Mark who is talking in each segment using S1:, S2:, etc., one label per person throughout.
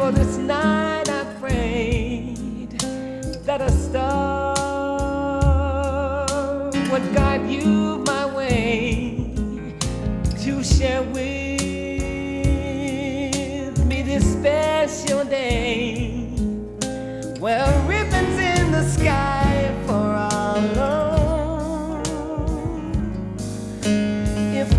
S1: For this night I prayed that a star would guide you my way to share with me this special day. Well, ribbons in the sky for our love. If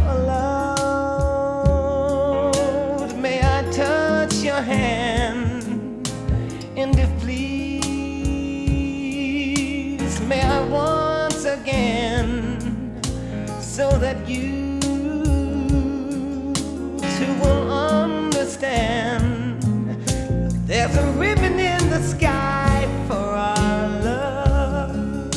S1: allowed, may I touch your hand, and if please, may I once again, so that you too will understand. There's a ribbon in the sky for our love.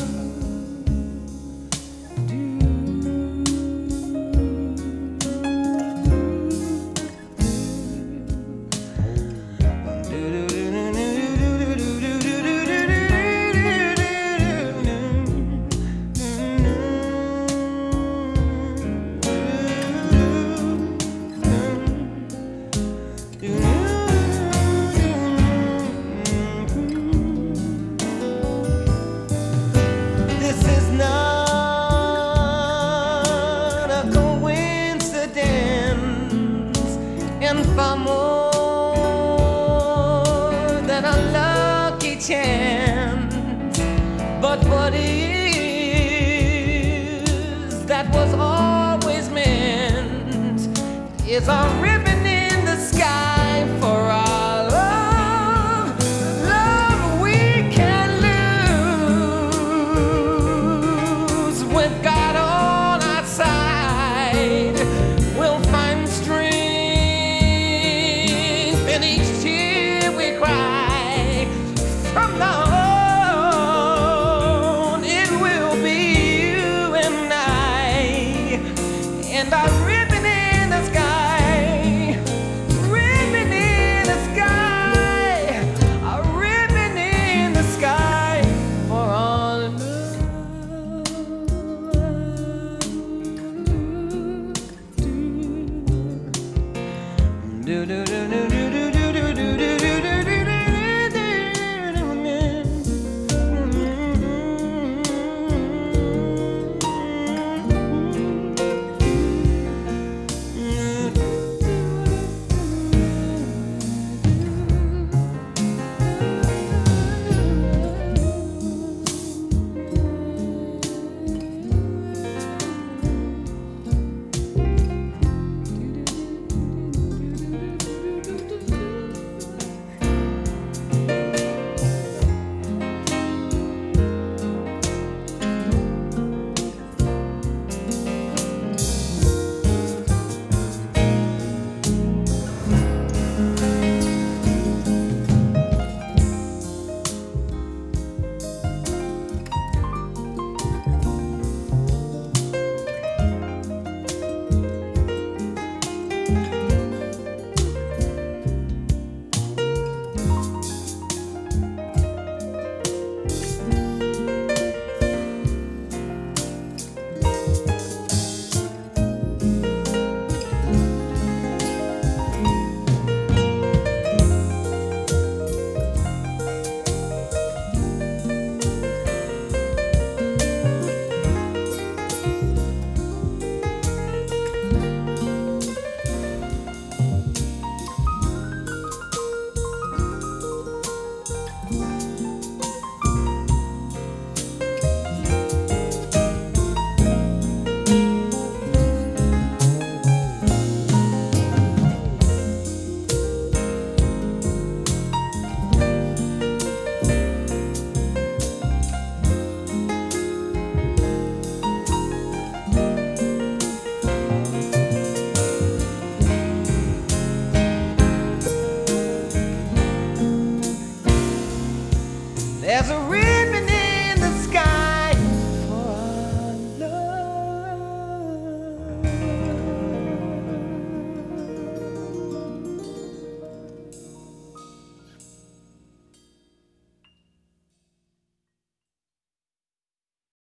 S1: And far more than a lucky chance. But what is that was always meant is a ribbon in the sky for our love. Love we can lose with God on our side. We'll find strength and each tear we cry. From now on, it will be you and I, and our ribbon in the sky, ribbon in the sky, a ribbon in the sky for all love. Do do do do do do. There's a real